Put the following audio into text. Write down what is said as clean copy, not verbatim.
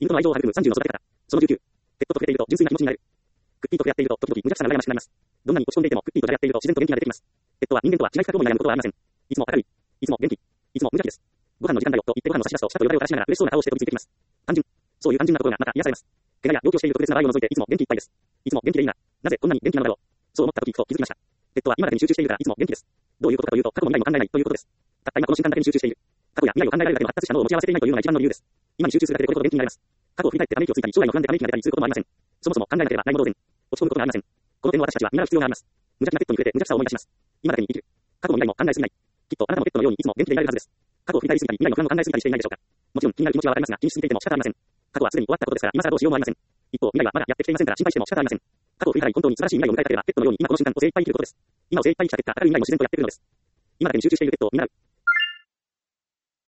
犬との愛情を育む30の育て方。その19。ペットと触れていると純粋な気持ちになる。クッピーと触れ合っていると時々無邪気さが羨ましくなります。どんなに落ち込んでいてもクッピーと触れ合っていると自然と元気が出てきます。ペットは人間とは違い深くも悩むことはありません。いつも明るい。いつも元気。いつも無邪気です。ご飯の時間だよと言ってご飯を差し出すと舌とよだれを垂らしながら嬉しそうな顔をして飛びついてきます。単純。そういう単純なところがまた癒されます。怪我や病気をしている特別な場合を除いていつも元気いっぱいです。いつも元気でいいな。なぜこんなに元気なのだろう。そう思った時ふと気づきました。ペットは今だけに集中しているからいつも元気です。どういうことかというと過去も未来も考えないということです。たった今この瞬間だけに集中している。過去や未来を考えられるだけの発達した脳を持ち合わせていないというのが一番の理由です。今に集中するだけでこれほど元気になれます。過去を振り返ってため息をついたり将来の不安でため息が出たりすることもありません。そもそも考えなければ何も同然。落ち込むことがありません。この点を私たちは見習う必要があります。無邪気なペットに触れて無邪気さを思い出します。今だけに生きる。過去も未来も考えすぎない。きっとあなたもペットのようにいつも元気でいられるはずです。過去を振り返りすぎたり未来の不安を考えすぎたりしていないでしょうか。もちろん気になる気持ちはわかりますが気にしすぎていても仕方ありません。過去はすでに終わったことですから今更どうしようもありません。一方未来はまだやってきていませんから心配しても仕方ありません。過去を振り返り本当に素晴らしい未来を迎えたければペットのように今この瞬間を精一杯生きることです。今を精一杯生きた結果明るい未来も自然とやってくるのです。今だけに集中しているペットを見習う。